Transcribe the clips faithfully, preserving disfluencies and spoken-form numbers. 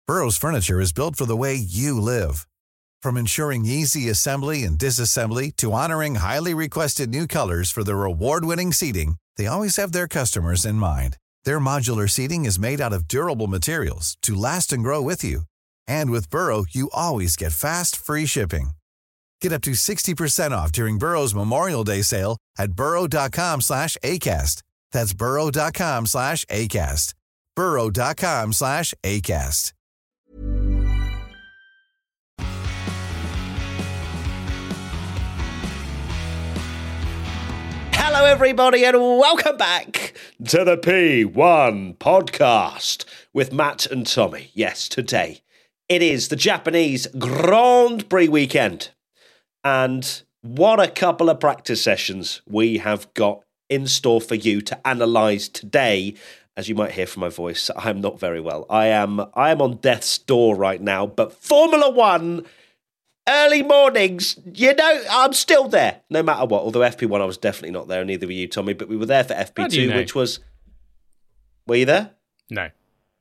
Burrow's furniture is built for the way you live. From ensuring easy assembly and disassembly to honoring highly requested new colors for their award-winning seating, they always have their customers in mind. Their modular seating is made out of durable materials to last and grow with you. And with Burrow, you always get fast, free shipping. Get up to sixty percent off during Burrow's Memorial Day sale at burrow.com slash ACAST. That's burrow.com slash ACAST. burrow.com slash ACAST. Hello, everybody, and welcome back to the P one podcast with Matt and Tommy. Yes, today it is the Japanese Grand Prix weekend, and what a couple of practice sessions we have got in store for you to analyse today. As you might hear from my voice, I'm not very well. I am I am on death's door right now, but Formula One, early mornings, you know, I'm still there, no matter what. Although F P one, I was definitely not there, and neither were you, Tommy, but we were there for F P two, you know? Which was... Were you there? No.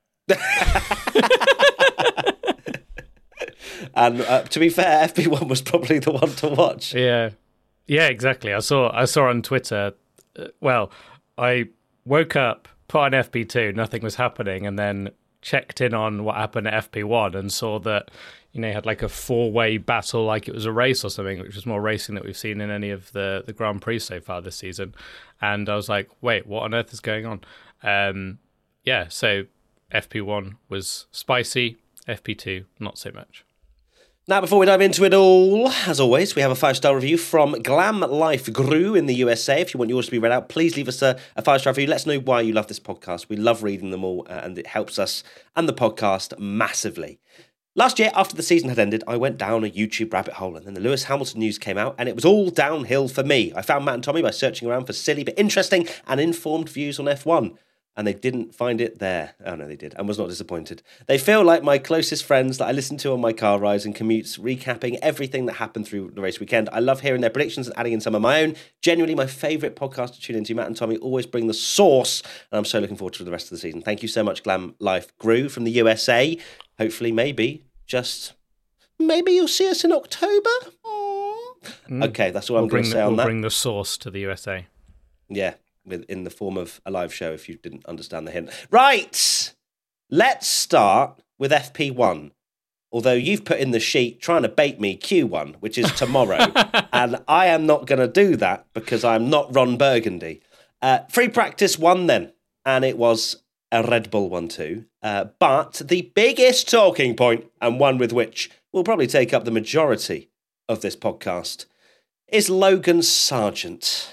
And uh, to be fair, F P one was probably the one to watch. Yeah, yeah, exactly. I saw I saw on Twitter, uh, well, I woke up, put on F P two, nothing was happening, and then checked in on what happened at F P one and saw that, you know, you had like a four-way battle like it was a race or something, which was more racing than we've seen in any of the, the Grand Prix so far this season. And I was like, wait, what on earth is going on? Um, yeah, so F P one was spicy, F P two not so much. Now, before we dive into it all, as always, we have a five-star review from Glam Life Gru in the U S A. If you want yours to be read out, please leave us a, a five-star review. Let us know why you love this podcast. We love reading them all, uh, and it helps us and the podcast massively. Last year, after the season had ended, I went down a YouTube rabbit hole, and then the Lewis Hamilton news came out, and it was all downhill for me. I found Matt and Tommy by searching around for silly but interesting and informed views on F one. And they didn't find it there. Oh, no, they did, and was not disappointed. They feel like my closest friends that I listen to on my car rides and commutes, recapping everything that happened through the race weekend. I love hearing their predictions and adding in some of my own. Genuinely my favourite podcast to tune into. Matt and Tommy always bring the sauce, and I'm so looking forward to the rest of the season. Thank you so much, Glam Life Grew from the U S A. Hopefully, maybe, just, maybe you'll see us in October? Mm. Okay, that's all we'll I'm going to say the, on we'll that. We'll bring the sauce to the U S A. Yeah. In the form of a live show, if you didn't understand the hint. Right, let's start with F P one. Although you've put in the sheet trying to bait me Q one, which is tomorrow, and I am not going to do that because I'm not Ron Burgundy. Uh, free practice one then, and it was a Red Bull one too. Uh, but the biggest talking point, and one with which we'll probably take up the majority of this podcast, is Logan Sargent.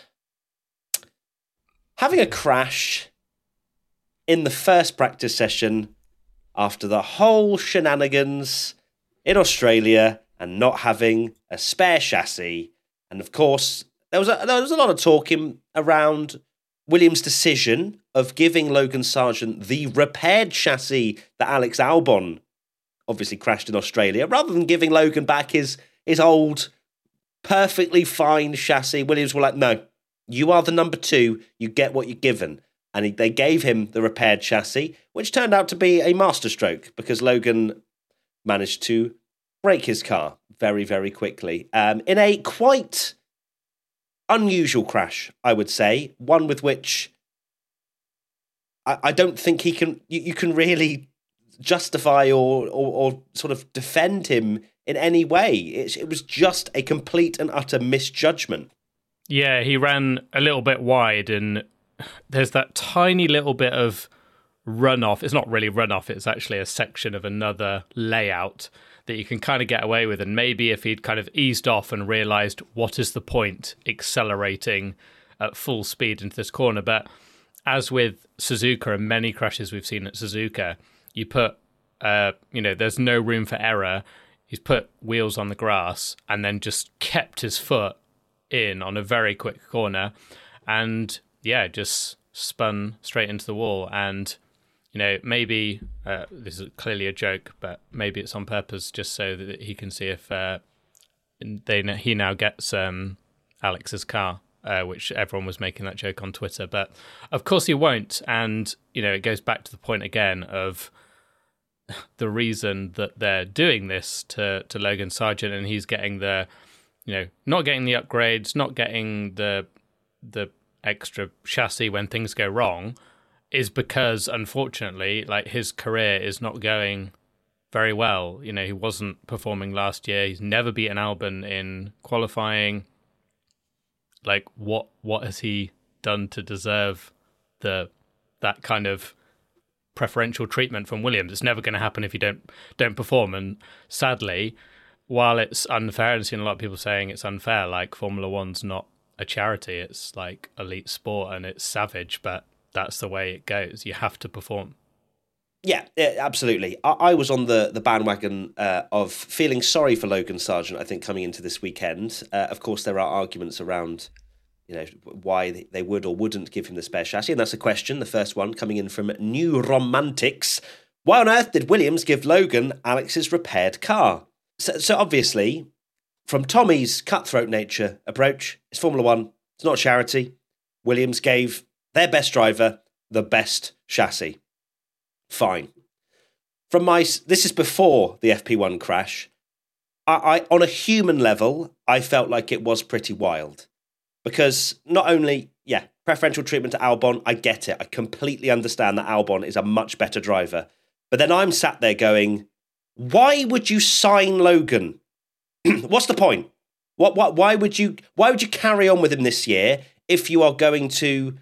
Having a crash in the first practice session after the whole shenanigans in Australia and not having a spare chassis. And of course, there was a, there was a lot of talking around Williams' decision of giving Logan Sargent the repaired chassis that Alex Albon obviously crashed in Australia, rather than giving Logan back his, his old, perfectly fine chassis. Williams were like, no. You are the number two, you get what you're given. And he, they gave him the repaired chassis, which turned out to be a masterstroke because Logan managed to break his car very, very quickly. Um, in a quite unusual crash, I would say. One with which I, I don't think he can. You, you can really justify or, or or sort of defend him in any way. It, it was just a complete and utter misjudgment. Yeah, he ran a little bit wide, and there's that tiny little bit of runoff. It's not really runoff, it's actually a section of another layout that you can kind of get away with. And maybe if he'd kind of eased off and realised what is the point accelerating at full speed into this corner. But as with Suzuka and many crashes we've seen at Suzuka, you put, uh, you know, there's no room for error. He's put wheels on the grass and then just kept his foot in on a very quick corner, and yeah, just spun straight into the wall. And you know, maybe uh, this is clearly a joke, but maybe it's on purpose, just so that he can see if uh, they he now gets um, Alex's car, uh, which everyone was making that joke on Twitter. But of course he won't. And you know, it goes back to the point again of the reason that they're doing this to, to Logan Sargent, and he's getting the, you know, not getting the upgrades, not getting the the extra chassis when things go wrong, is because, unfortunately, like, his career is not going very well. You know, he wasn't performing last year. He's never beaten Albon in qualifying. Like, what what has he done to deserve the that kind of preferential treatment from Williams? It's never going to happen if you don't don't perform. And sadly, while it's unfair, and I've seen a lot of people saying it's unfair, like, Formula One's not a charity, it's like elite sport and it's savage, but that's the way it goes. You have to perform. Yeah, yeah, absolutely. I, I was on the, the bandwagon uh, of feeling sorry for Logan Sargent, I think, coming into this weekend. Uh, of course, there are arguments around, you know, why they would or wouldn't give him the spare chassis, and that's a question. The first one coming in from New Romantics. Why on earth did Williams give Logan Alex's repaired car? So, so obviously, from Tommy's cutthroat nature approach, it's Formula One, it's not a charity. Williams gave their best driver the best chassis. Fine. From my, this is before the F P one crash. I, I, on a human level, I felt like it was pretty wild. Because not only, yeah, preferential treatment to Albon, I get it. I completely understand that Albon is a much better driver. But then I'm sat there going, why would you sign Logan? What's the point? What, what, why would you, why would you carry on with him this year if you are going to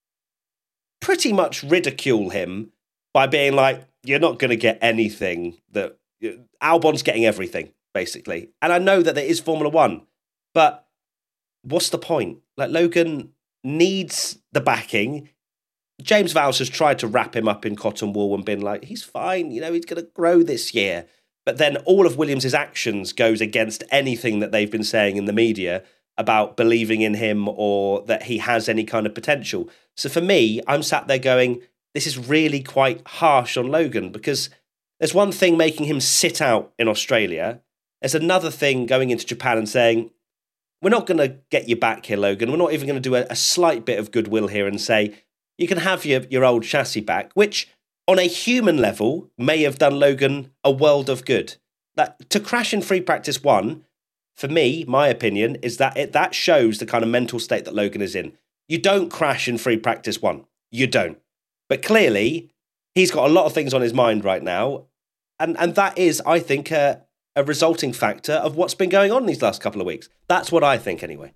pretty much ridicule him by being like, you're not going to get anything that Albon's getting everything, basically. And I know that there is Formula One, but what's the point? Like, Logan needs the backing. James Vowles has tried to wrap him up in cotton wool and been like, he's fine, you know, he's going to grow this year. But then all of Williams' actions goes against anything that they've been saying in the media about believing in him or that he has any kind of potential. So for me, I'm sat there going, this is really quite harsh on Logan, because there's one thing making him sit out in Australia. There's another thing going into Japan and saying, we're not going to get you back here, Logan. We're not even going to do a, a slight bit of goodwill here and say, you can have your, your old chassis back, which on a human level may have done Logan a world of good. That to crash in free practice one, for me, my opinion, is that it, that shows the kind of mental state that Logan is in. You don't crash in free practice one. You don't. But clearly, he's got a lot of things on his mind right now. And and that is, I think, a, a resulting factor of what's been going on these last couple of weeks. That's what I think, anyway.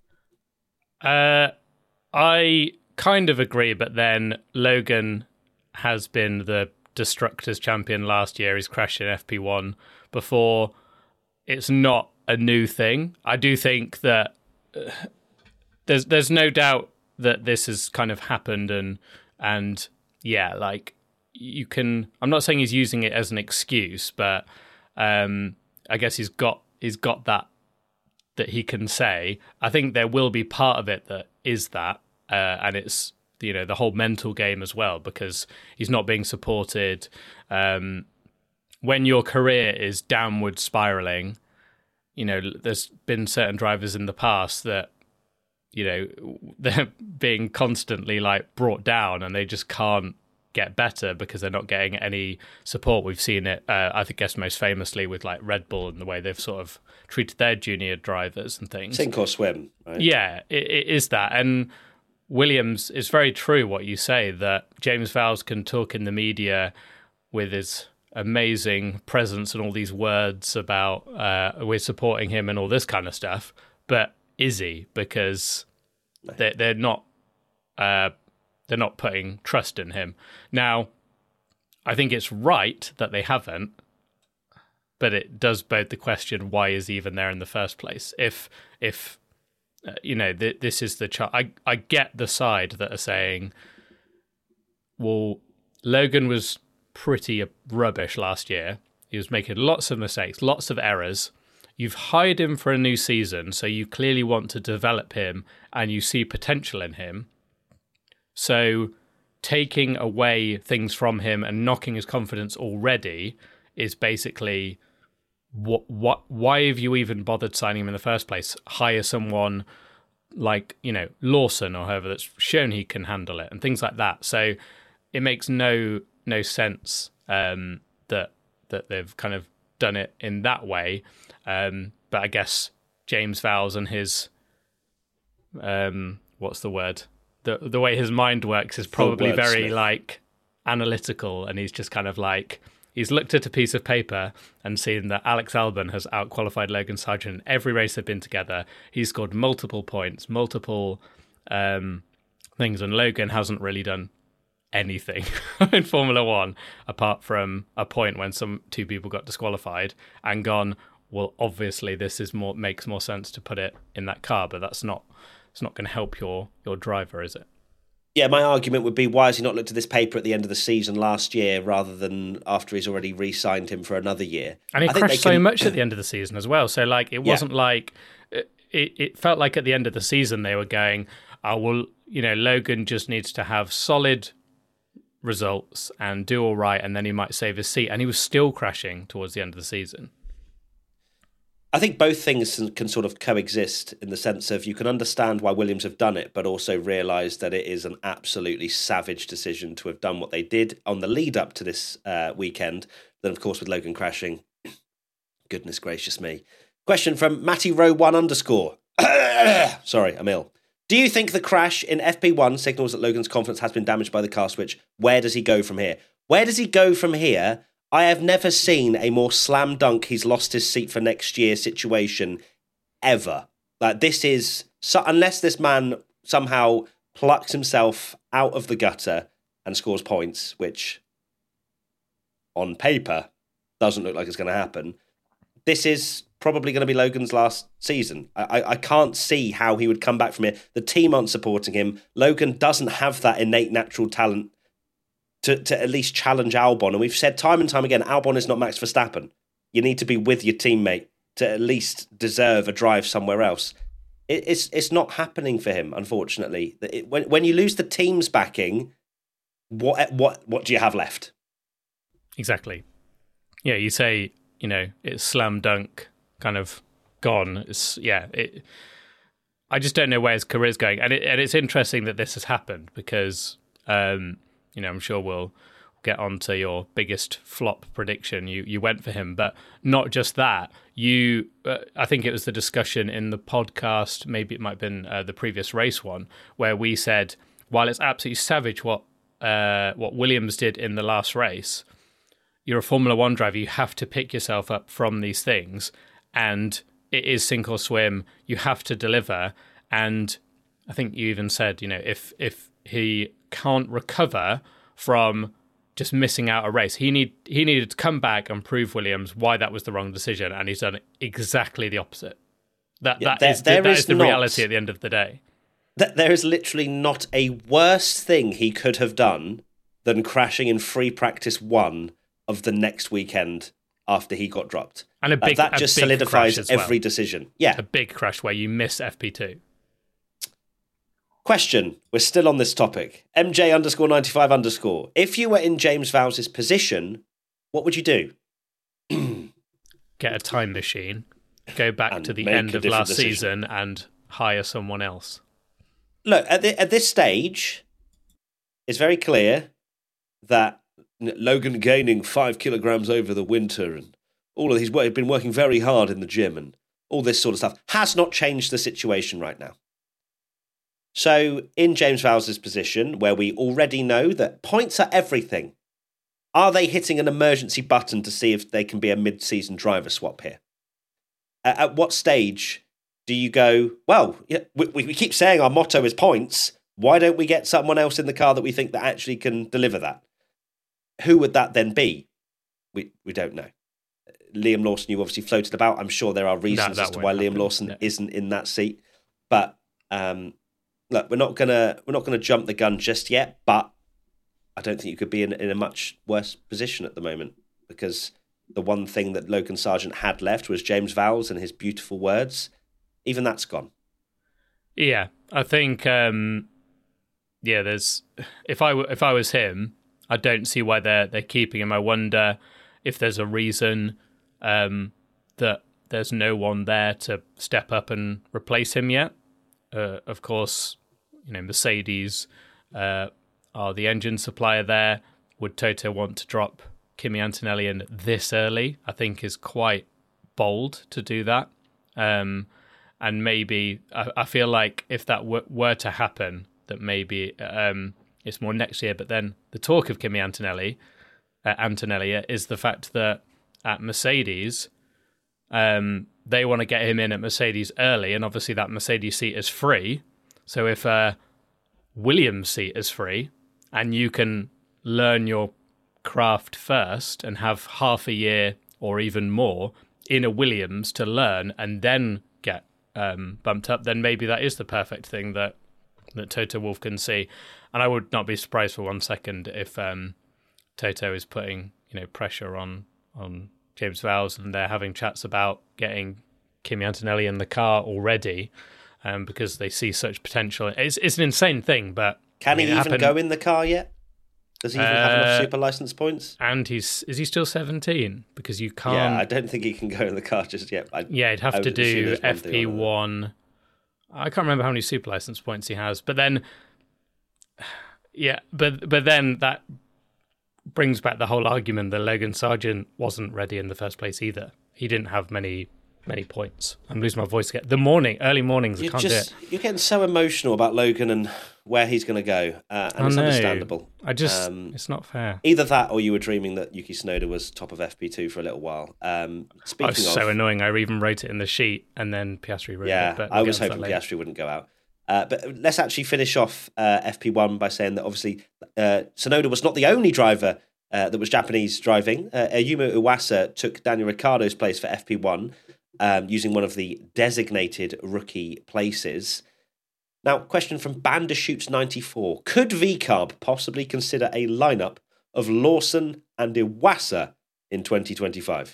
Uh, I kind of agree, but then Logan has been the Destructors champion last year. He's crashed in F P one before. It's not a new thing. I do think that uh, there's there's no doubt that this has kind of happened, and and yeah, like you can. I'm not saying he's using it as an excuse, but um, I guess he's got he's got that that he can say. I think there will be part of it that is that, uh, and it's, you know, the whole mental game as well, because he's not being supported. Um, when your career is downward spiraling, you know, there's been certain drivers in the past that, you know, they're being constantly like brought down and they just can't get better because they're not getting any support. We've seen it, uh, I think, guess most famously with like Red Bull and the way they've sort of treated their junior drivers and things. Sink or swim, right? Yeah, it, it is that. And Williams, is very true what you say, that James Vowles can talk in the media with his amazing presence and all these words about uh, we're supporting him and all this kind of stuff, but is he? Because they're, they're not uh, they're not putting trust in him. Now, I think it's right that they haven't, but it does beg the question, why is he even there in the first place? If if uh, you know, th- this is the ch- I I get the side that are saying, well, Logan was pretty rubbish last year. He was making lots of mistakes, lots of errors. You've hired him for a new season, so you clearly want to develop him and you see potential in him. So taking away things from him and knocking his confidence already is basically, what, what, why have you even bothered signing him in the first place? Hire someone like, you know, Lawson or whoever that's shown he can handle it and things like that. So it makes no no sense um, that that they've kind of done it in that way. Um, but I guess James Vowles and his um, what's the word? The the way his mind works is probably very like analytical, and he's just kind of like he's looked at a piece of paper and seen that Alex Albon has outqualified Logan Sargeant in every race they've been together. He's scored multiple points, multiple um, things, and Logan hasn't really done anything in Formula One apart from a point when some two people got disqualified, and gone, well, obviously this is more makes more sense to put it in that car, but that's not it's not going to help your your driver, is it? Yeah, my argument would be, why has he not looked at this paper at the end of the season last year rather than after he's already re-signed him for another year? And he I think crashed they can... so much at the end of the season as well. So like it wasn't yeah. like it, it felt like at the end of the season they were going, oh well, you know, Logan just needs to have solid results and do all right, and then he might save his seat, and he was still crashing towards the end of the season. I think both things can sort of coexist in the sense of you can understand why Williams have done it, but also realise that it is an absolutely savage decision to have done what they did on the lead up to this uh, weekend. Then, of course, with Logan crashing, goodness gracious me. Question from Matty Row one underscore. Sorry, I'm ill. Do you think the crash in F P one signals that Logan's confidence has been damaged by the car switch? Where does he go from here? Where does he go from here? I have never seen a more slam dunk he's lost his seat for next year situation ever. Like this is, so, unless this man somehow plucks himself out of the gutter and scores points, which on paper doesn't look like it's going to happen, this is probably going to be Logan's last season. I, I can't see how he would come back from it. The team aren't supporting him. Logan doesn't have that innate natural talent to, to at least challenge Albon. And we've said time and time again, Albon is not Max Verstappen. You need to be with your teammate to at least deserve a drive somewhere else. It, it's it's not happening for him, unfortunately. It, when when you lose the team's backing, what what what do you have left? Exactly. Yeah, you say, you know, it's slam dunk, kind of gone. It's yeah. It, I just don't know where his career's going, and it, and it's interesting that this has happened because, um, you know, I'm sure we'll get on to your biggest flop prediction. You you went for him, but not just that. You, uh, I think it was the discussion in the podcast. Maybe it might have been uh, the previous race one where we said, while it's absolutely savage what uh, what Williams did in the last race, you're a Formula One driver. You have to pick yourself up from these things, and it is sink or swim. You have to deliver. And I think you even said, you know, if if he can't recover from just missing out a race, he need he needed to come back and prove Williams why that was the wrong decision, and he's done exactly the opposite. That yeah, that there, is there that is is the not, reality at the end of the day. That there is literally not a worse thing he could have done than crashing in free practice one of the next weekend after he got dropped. And a big, uh, that a just big solidifies crash as well. Every decision. Yeah, a big crash where you miss F P two. Question. We're still on this topic. M J underscore ninety-five underscore. If you were in James Vowles' position, what would you do? Get a time machine, go back and to the end of last decision. season and hire someone else. Look, at, the, at this stage, it's very clear that Logan gaining five kilograms over the winter and all of these, he's been working very hard in the gym and all this sort of stuff has not changed the situation right now. So in James Vowles' position, where we already know that points are everything, are they hitting an emergency button to see if they can be a mid-season driver swap here? Uh, at what stage do you go, well, we, we keep saying our motto is points, why don't we get someone else in the car that we think that actually can deliver that? Who would that then be? We we don't know. Liam Lawson, you obviously floated about. I'm sure there are reasons that, that as to why happen. Liam Lawson yeah. isn't in that seat. But um, look, we're not gonna we're not gonna jump the gun just yet. But I don't think you could be in, in a much worse position at the moment, because the one thing that Logan Sargeant had left was James Vowles and his beautiful words. Even that's gone. Yeah, I think. Um, yeah, there's. If I if I was him, I don't see why they're they're keeping him. I wonder if there's a reason um, that there's no one there to step up and replace him yet. Uh, of course, you know, Mercedes uh, are the engine supplier there. Would Toto want to drop Kimi Antonelli in this early, I think, is quite bold to do that. Um, and maybe I, I feel like if that w- were to happen, that maybe um, it's more next year. But then the talk of Kimi Antonelli, uh, Antonelli is the fact that at Mercedes, um, they want to get him in at Mercedes early, and obviously that Mercedes seat is free. So if a Williams seat is free, and you can learn your craft first and have half a year or even more in a Williams to learn and then get um, bumped up, then maybe that is the perfect thing that that Toto Wolff can see. And I would not be surprised for one second if um, Toto is putting, you know, pressure on on James Vowles, and they're having chats about getting Kimi Antonelli in the car already, um, because they see such potential. It's it's an insane thing, but can I mean, he even happened... go in the car yet? Does he even uh, have enough super license points? And he's is he still seventeen? Because you can't. Yeah, I don't think he can go in the car just yet. I, yeah, he'd have I to do F P one. one. I can't remember how many super license points he has, but then, yeah, but but then that brings back the whole argument that Logan Sargent wasn't ready in the first place either. He didn't have many many points. I'm losing my voice again. The morning, early mornings, you're I can't just, do it. You're getting so emotional about Logan and where he's going to go, uh, and I it's know. understandable. I just, um, it's not fair. Either that, or you were dreaming that Yuki Tsunoda was top of F P two for a little while. Um, speaking oh, it's of, so annoying. I even wrote it in the sheet, and then Piastri wrote yeah, it. But I we'll was get hoping onto that later. Piastri wouldn't go out. Uh, but let's actually finish off uh, F P one by saying that obviously uh, Tsunoda was not the only driver uh, that was Japanese driving. Uh, Ayumu Iwasa took Daniel Ricciardo's place for F P one, um, using one of the designated rookie places. Now, question from Bandershoots ninety-four. Could V CARB possibly consider a lineup of Lawson and Iwasa in twenty twenty-five?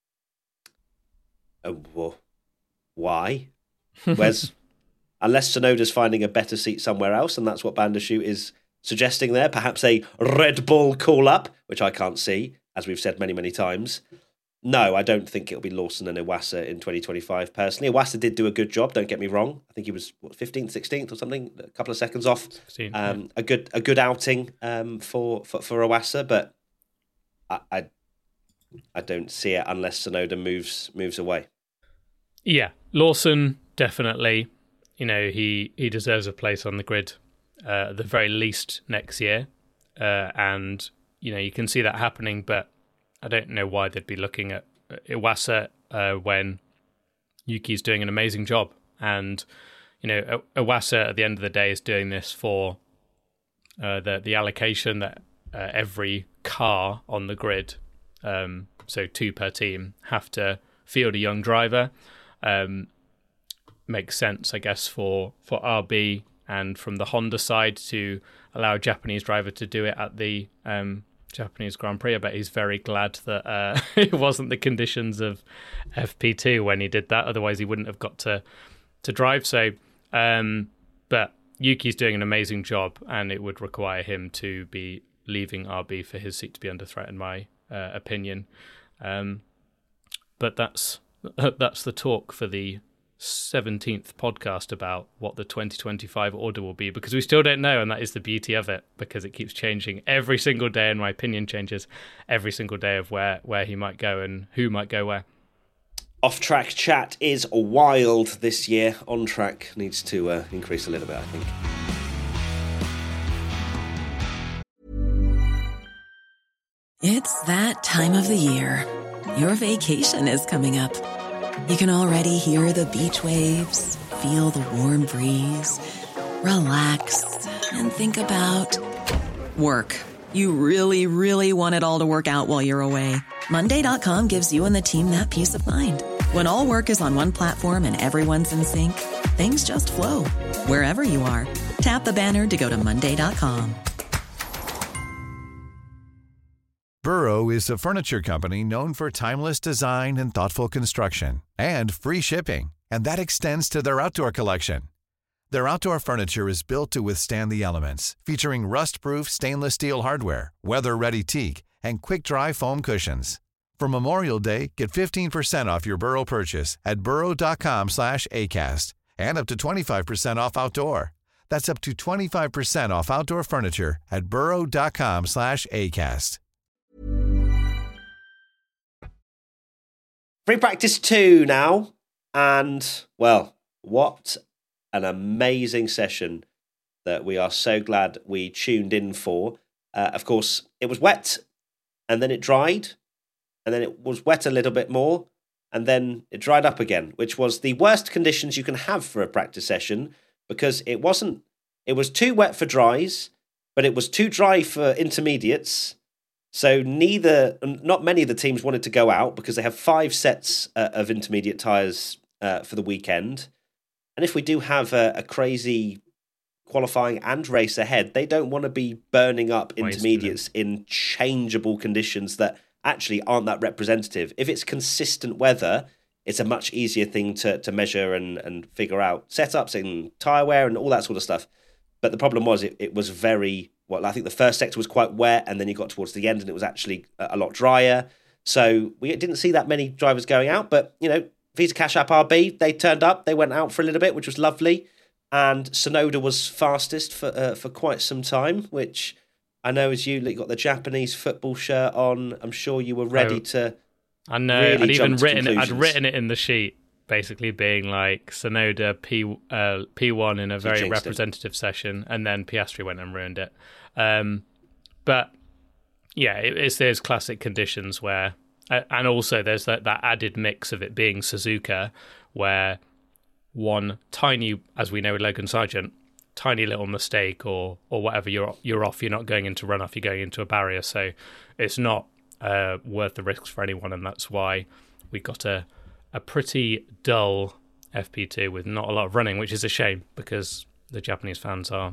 Uh, well, why? Where's... Unless Tsunoda's finding a better seat somewhere else, and that's what Bandershoot is suggesting there. Perhaps a Red Bull call-up, which I can't see, as we've said many, many times. No, I don't think it'll be Lawson and Iwasa in twenty twenty-five, personally. Iwasa did do a good job, don't get me wrong. I think he was, what, fifteenth, sixteenth or something, a couple of seconds off. sixteen, um, yeah. a good a good outing um, for, for, for Iwasa, but I, I I don't see it unless Tsunoda moves moves away. Yeah, Lawson, definitely. You know, he, he deserves a place on the grid, uh, at the very least next year. Uh, and, you know, you can see that happening, but I don't know why they'd be looking at Iwasa uh, when Yuki's doing an amazing job. And, you know, Iwasa at the end of the day is doing this for uh, the, the allocation that uh, every car on the grid, um, so two per team, have to field a young driver. Um Makes sense, I guess, for, for R B and from the Honda side to allow a Japanese driver to do it at the um, Japanese Grand Prix. I bet he's very glad that uh, it wasn't the conditions of F P two when he did that. Otherwise, he wouldn't have got to to drive. So, um, but Yuki's doing an amazing job, and it would require him to be leaving R B for his seat to be under threat, in my uh, opinion. Um, but that's that's the talk for the seventeenth podcast about what the twenty twenty-five order will be, because we still don't know, and that is the beauty of it, because it keeps changing every single day, and my opinion changes every single day of where where he might go and who might go where. Off-track chat is wild this year. On-track needs to uh, increase a little bit, I think. It's that time of the year. Your vacation is coming up. You can already hear the beach waves, feel the warm breeze, relax, and think about work. You really, really want it all to work out while you're away. Monday dot com gives you and the team that peace of mind. When all work is on one platform and everyone's in sync, things just flow. Wherever you are, tap the banner to go to Monday dot com. Burrow is a furniture company known for timeless design and thoughtful construction, and free shipping, and that extends to their outdoor collection. Their outdoor furniture is built to withstand the elements, featuring rust-proof stainless steel hardware, weather-ready teak, and quick-dry foam cushions. For Memorial Day, get fifteen percent off your Burrow purchase at burrow.com slash ACAST, and up to twenty-five percent off outdoor. That's up to twenty-five percent off outdoor furniture at burrow.com slash ACAST. Free practice two now. And, well, what an amazing session that we are so glad we tuned in for. Uh, of course, it was wet, and then it dried, and then it was wet a little bit more, and then it dried up again, which was the worst conditions you can have for a practice session, because it wasn't, it was too wet for dries, but it was too dry for intermediates. So neither, not many of the teams wanted to go out because they have five sets uh, of intermediate tyres uh, for the weekend. And if we do have a, a crazy qualifying and race ahead, they don't want to be burning up intermediates in changeable conditions that actually aren't that representative. If it's consistent weather, it's a much easier thing to, to measure and, and figure out setups and tyre wear and all that sort of stuff. But the problem was it, it was very, well, I think the first sector was quite wet, and then you got towards the end and it was actually a, a lot drier. So we didn't see that many drivers going out, but, you know, Visa Cash App R B, they turned up, they went out for a little bit, which was lovely. And Sonoda was fastest for uh, for quite some time, which I know as you got the Japanese football shirt on, I'm sure you were ready oh, to. I know. Really I'd even written it. I'd written it in the sheet, basically being like Sonoda P uh, P one in a very representative session, and then Piastri went and ruined it. Um, but yeah, it, it's those classic conditions where, uh, and also there's that, that added mix of it being Suzuka, where one tiny, as we know with Logan Sargent, tiny little mistake or or whatever, you're you're off. You're not going into runoff. You're going into a barrier. So it's not uh, worth the risks for anyone, and that's why we got a a pretty dull F P two with not a lot of running, which is a shame because the Japanese fans are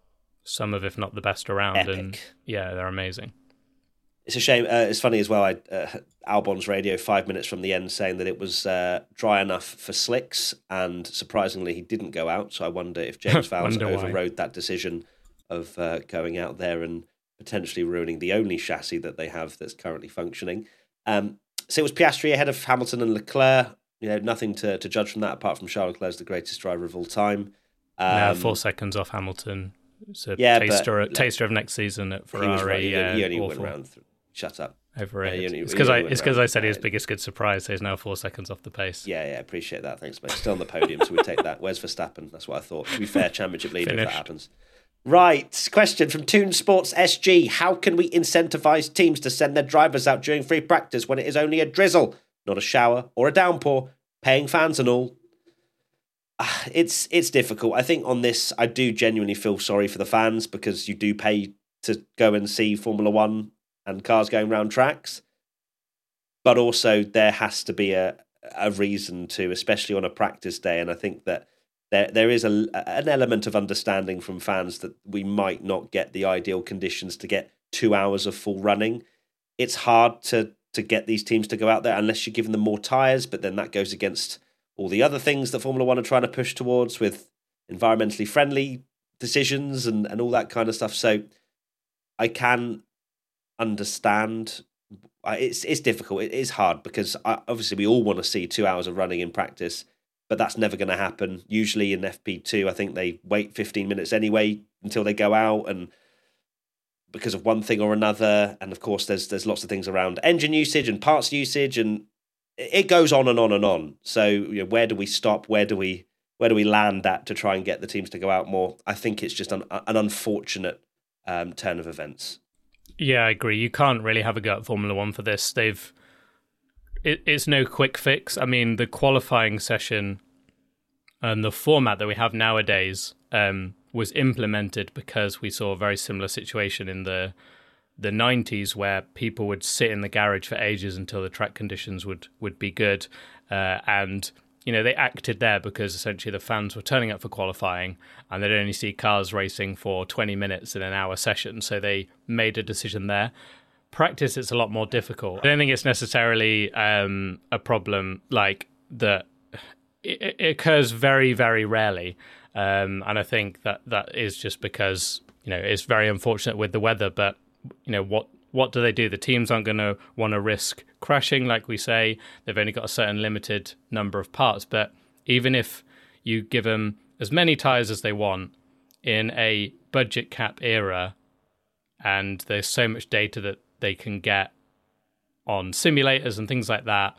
some of, if not the best around, Epic. And yeah, they're amazing. It's a shame. Uh, it's funny as well. I, uh, Albon's radio five minutes from the end saying that it was uh, dry enough for slicks, and surprisingly, he didn't go out. So I wonder if James Vowles overrode that decision of uh, going out there and potentially ruining the only chassis that they have that's currently functioning. Um, so it was Piastri ahead of Hamilton and Leclerc. You know, nothing to, to judge from that apart from Charles Leclerc's the greatest driver of all time. Um, no, four seconds off Hamilton. It's a yeah, taster, but, taster of next season at Ferrari. He, was right. he, uh, he only awful. went around. Th- Shut up. Overrated. Yeah, it's because I it's because I said his biggest good surprise. So he's now four seconds off the pace. Yeah, yeah, appreciate that. Thanks, mate. Still on the podium, so we take that. Where's Verstappen? That's what I thought. To be fair, championship leader if that happens. Right. Question from Toon Sports S G. How can we incentivise teams to send their drivers out during free practice when it is only a drizzle, not a shower or a downpour, paying fans and all? Uh, it's it's difficult. I think on this, I do genuinely feel sorry for the fans because you do pay to go and see Formula One and cars going round tracks. But also there has to be a, a reason to, especially on a practice day. And I think that there there is a, an element of understanding from fans that we might not get the ideal conditions to get two hours of full running. It's hard to, to get these teams to go out there unless you're giving them more tyres, but then that goes against all the other things that Formula One are trying to push towards with environmentally friendly decisions and, and all that kind of stuff. So I can understand. It's it's difficult. It is hard because I, obviously we all want to see two hours of running in practice, but that's never going to happen. Usually in F P two, I think they wait fifteen minutes anyway until they go out, and because of one thing or another. And of course, there's there's lots of things around engine usage and parts usage, and it goes on and on and on. So you know, where do we stop? Where do we where do we land at to try and get the teams to go out more? I think it's just an, an unfortunate um, turn of events. Yeah, I agree. You can't really have a go at Formula One for this. They've it, it's no quick fix. I mean, the qualifying session and the format that we have nowadays um, was implemented because we saw a very similar situation in the the nineties where people would sit in the garage for ages until the track conditions would, would be good. Uh, and, you know, they acted there because essentially the fans were turning up for qualifying and they'd only see cars racing for twenty minutes in an hour session. So they made a decision there. Practice, it's a lot more difficult. I don't think it's necessarily um, a problem like that. It, it occurs very, very rarely. Um, and I think that that is just because, you know, it's very unfortunate with the weather, but you know, what what do they do? The teams aren't going to want to risk crashing, like we say. They've only got a certain limited number of parts. But even if you give them as many tyres as they want in a budget cap era, and there's so much data that they can get on simulators and things like that,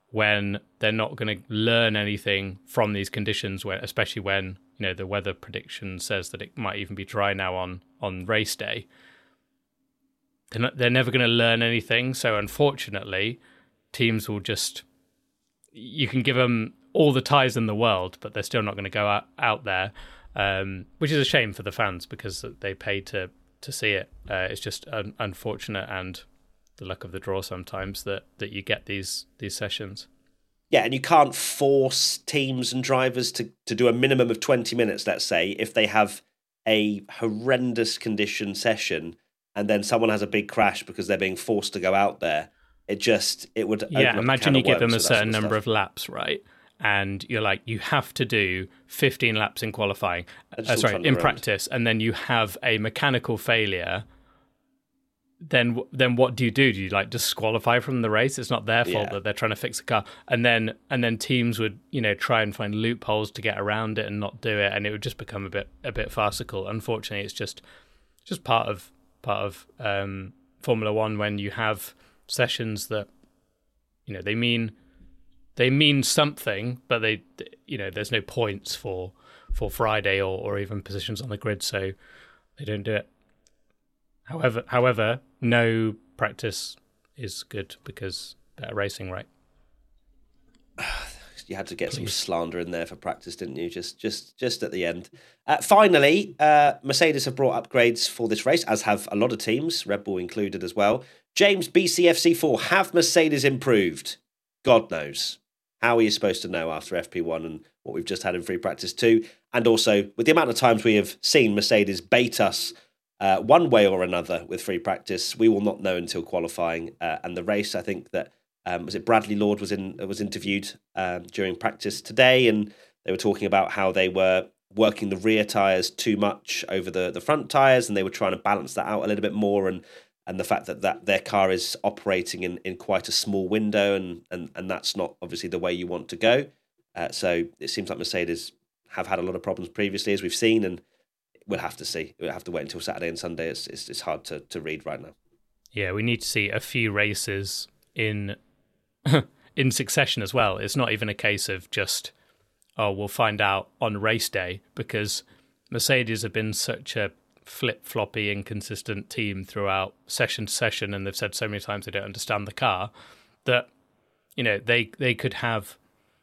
when they're not going to learn anything from these conditions, where, especially when, you know, the weather prediction says that it might even be dry now on, on race day. They're, not, they're never going to learn anything. So unfortunately, teams will just, you can give them all the ties in the world, but they're still not going to go out, out there, um, which is a shame for the fans because they paid to, to see it. Uh, it's just un- unfortunate and the luck of the draw sometimes that, that you get these these sessions. Yeah, and you can't force teams and drivers to, to do a minimum of twenty minutes, let's say, if they have a horrendous condition session and then someone has a big crash because they're being forced to go out there. It just, it would... Yeah, imagine you give them a certain sort of number of laps, right? And you're like, you have to do fifteen laps in qualifying, uh, sorry, in practice, and then you have a mechanical failure. Then, then what do you do? Do you like disqualify from the race? It's not their fault Yeah. that they're trying to fix the car, and then and then teams would, you know, try and find loopholes to get around it and not do it, and it would just become a bit a bit farcical. Unfortunately, it's just just part of part of um, Formula One when you have sessions that, you know, they mean they mean something, but they, you know, there's no points for for Friday or, or even positions on the grid, so they don't do it. However, however, no practice is good because better racing, right? You had to get Please. some slander in there for practice, didn't you? Just, just, just at the end. Uh, finally, uh, Mercedes have brought upgrades for this race, as have a lot of teams, Red Bull included as well. James, B C F C four, have Mercedes improved? God knows. How are you supposed to know after F P one and what we've just had in free practice two? And also, with the amount of times we have seen Mercedes bait us uh, one way or another with free practice, we will not know until qualifying uh, and the race. I think that Um, was it Bradley Lord was in was interviewed um, during practice today, and they were talking about how they were working the rear tyres too much over the, the front tyres, and they were trying to balance that out a little bit more, and and the fact that, that their car is operating in, in quite a small window, and, and, and that's not obviously the way you want to go. Uh, so it seems like Mercedes have had a lot of problems previously, as we've seen, and we'll have to see. We'll have to wait until Saturday and Sunday. It's it's, it's hard to, to read right now. Yeah, we need to see a few races in in succession as well. It's not even a case of just, oh, we'll find out on race day, because Mercedes have been such a flip-floppy, inconsistent team throughout session to session, and they've said so many times they don't understand the car, that, you know, they they could have,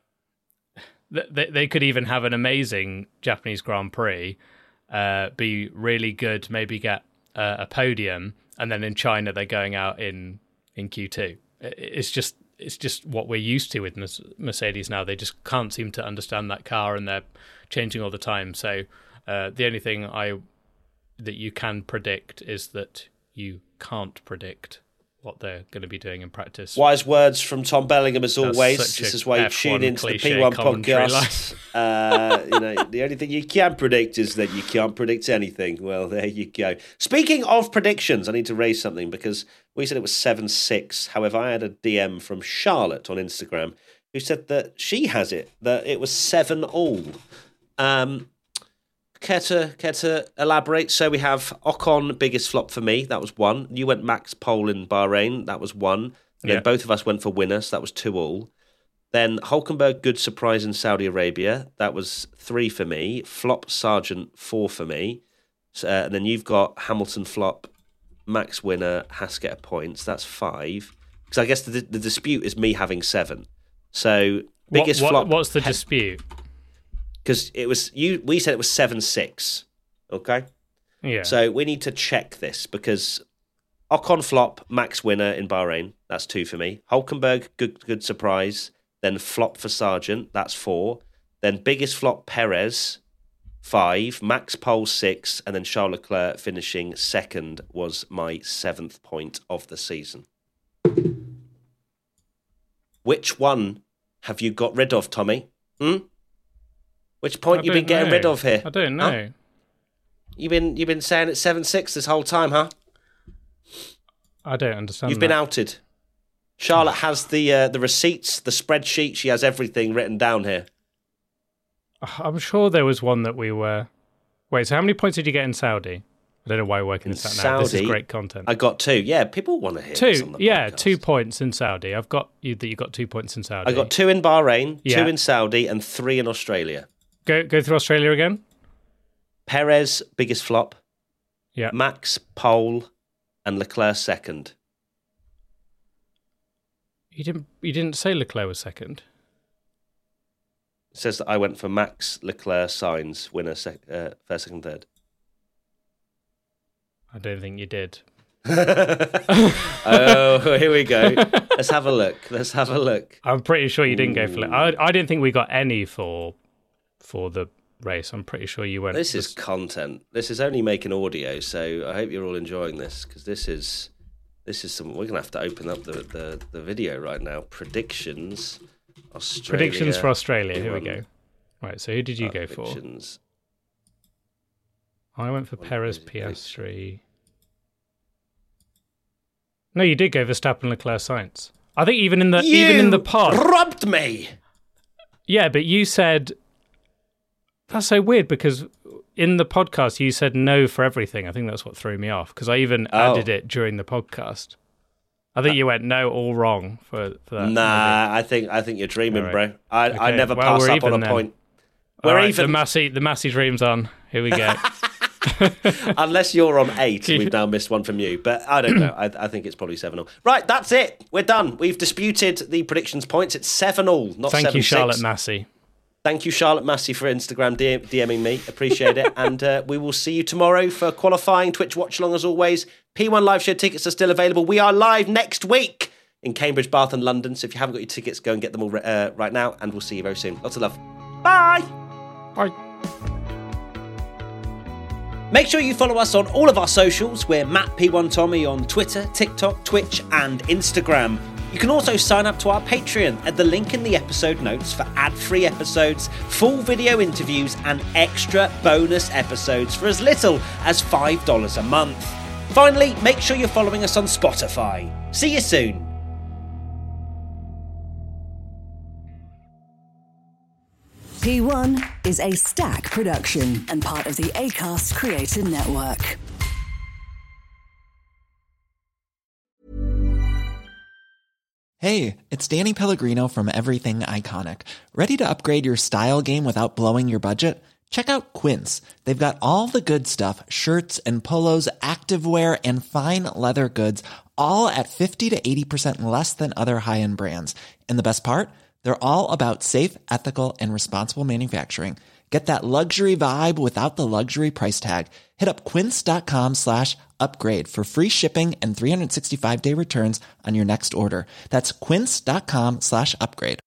they, they could even have an amazing Japanese Grand Prix, uh, be really good, maybe get uh, a podium, and then in China they're going out in, in Q two. It's just it's just what we're used to with Mercedes now. They just can't seem to understand that car, and they're changing all the time. So uh, the only thing I that you can predict is that you can't predict what they're going to be doing in practice. Wise words from Tom Bellingham, as That's always. such This a is why you F tune one into the cliche P one commentary podcast. uh, you know, the only thing you can predict is that you can't predict anything. Well, there you go. Speaking of predictions, I need to raise something, because we said it was seven six. However, I had a D M from Charlotte on Instagram who said that she has it, that it was seven all. Um, care to, care to elaborate? So we have Ocon, biggest flop for me. That was one. You went Max Pole in Bahrain. That was one. And Yeah. then both of us went for winner. So that was two all. Then Hulkenberg, good surprise in Saudi Arabia. That was three for me. Flop Sargent, four for me. So, uh, and then you've got Hamilton flop, Max winner, Haskett points. That's five. Because I guess the, the dispute is me having seven. So biggest what, what, flop. What's the dispute? Because it was you. We said it was seven six. Okay. Yeah. So we need to check this, because Ocon flop, Max winner in Bahrain. That's two for me. Hulkenberg, good good surprise. Then flop for Sargent. That's four. Then biggest flop, Perez, five. Max pole, six. And then Charles Leclerc finishing second was my seventh point of the season. Which one have you got rid of, Tommy? Hmm? Which point I you been don't getting know. rid of here? I don't know. Huh? You've been you've been saying it's seven six this whole time, huh? I don't understand. You've that. been outed. Charlotte has the uh, the receipts, the spreadsheet. She has everything written down here. I'm sure there was one that we were. Wait, so how many points did you get in Saudi? I don't know why we're working In this out now. This is Saudi, great content. I got two. Yeah, people want to hear this on Two, the yeah, podcast. two points in Saudi. I've got you that you got two points in Saudi. I got two in Bahrain, Yeah. two in Saudi, and three in Australia. Go go through Australia again. Perez, biggest flop. Yeah. Max, pole, and Leclerc second. You didn't you didn't say Leclerc was second. It says that I went for Max, Leclerc, Sainz, winner, sec- uh, first, second, third. I don't think you did. Oh, here we go. Let's have a look. Let's have a look. I'm pretty sure you didn't go for. Le- I I didn't think we got any for for the race. I'm pretty sure you went. This is just- content. This is only making audio, so I hope you're all enjoying this because this is this is some. We're gonna have to open up the the, the video right now. Predictions. Australia. predictions for Australia. Here we P one. go. Right. So who did you Uh, go for? predictions. I went for One Perez, is- Piastri. No, you did go Verstappen, Leclerc, Sainz. I think even in the You even in the pod, robbed me. yeah. But you said that's so weird because in the podcast you said no for everything. I think that's what threw me off because I even Oh. added it during the podcast. I think you went no, all wrong for, for that. Nah, I think I think you're dreaming, All bro. right. I, I Okay, never well, pass we're up on even a then. point. All We're right, even. The Massey, the Massey dream's on. Here we go. Unless you're on eight, we've now missed one from you. But I don't know. I, I think it's probably seven all. Right, that's it. We're done. We've disputed the predictions points. It's seven all, not Thank seven you, Charlotte six. Massey. Thank you, Charlotte Massey, for Instagram D- DMing me. Appreciate it. And uh, we will see you tomorrow for qualifying Twitch watch along as always. P one live show tickets are still available. We are live next week in Cambridge, Bath, and London. So if you haven't got your tickets, go and get them all uh, right now. And we'll see you very soon. Lots of love. Bye. Bye. Make sure you follow us on all of our socials. We're Matt P one Tommy on Twitter, TikTok, Twitch, and Instagram. You can also sign up to our Patreon at the link in the episode notes for ad-free episodes, full video interviews, and extra bonus episodes for as little as five dollars a month. Finally, make sure you're following us on Spotify. See you soon. P one is a Stack production and part of the Acast Creator Network. Hey, it's Danny Pellegrino from Everything Iconic. Ready to upgrade your style game without blowing your budget? Check out Quince. They've got all the good stuff, shirts and polos, activewear, and fine leather goods, all at fifty to eighty percent less than other high-end brands. And the best part? They're all about safe, ethical, and responsible manufacturing. Get that luxury vibe without the luxury price tag. Hit up quince.com slash upgrade for free shipping and three sixty-five day returns on your next order. That's quince.com slash upgrade.